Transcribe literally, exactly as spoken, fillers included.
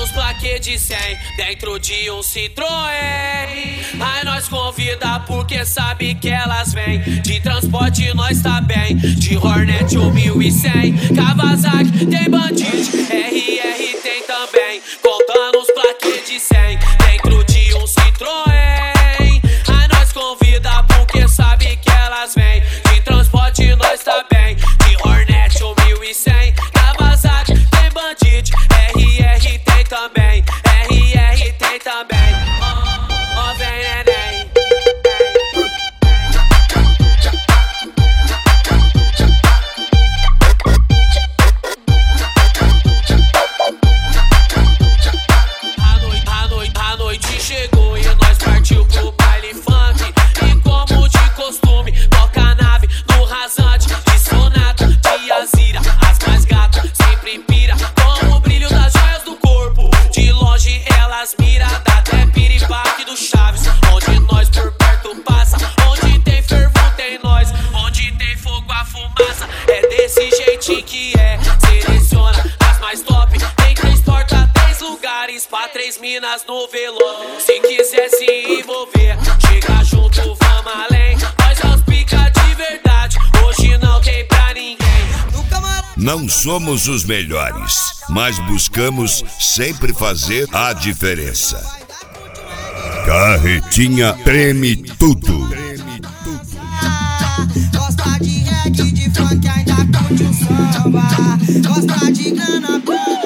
nos plaquê de cem, dentro de um Citroën. Aí nós convida porque sabe que elas vêm. De transporte nós tá bem, de Hornet ou mil e cem. Kawasaki tem Bandit, R R tem também. Contando os plaquê de cem, dentro de um Citroën. Aí nós convida porque sabe que elas vêm. De transporte nós tá bem, de Hornet ou mil e cem. Kawasaki tem Bandit, R R tem também. R R tem também. Ó, ó, vem neném. A noite, a noite, a noite chegou e nós partiu pro baile funk. E como de costume, toca a nave no rasante. De Sonata, de Azira, as mais gatas sempre pira. Com o brilho das joias do corpo, de longe elas mira. Dá até piripaque do Chaves, onde nós por perto passa. Onde tem fervor tem nós, onde tem fogo a fumaça. É desse jeitinho que é, seleciona as mais top. Tem três portas, três lugares pra três minas no velório. Se quiser se envolver, chega junto, vamos além. Nós é os pica de verdade, hoje não tem pra ninguém. Não somos os melhores, mas buscamos sempre fazer a diferença. Carretinha treme tudo. Gosta de reggae, de funk, ainda curte o samba. Gosta de grana,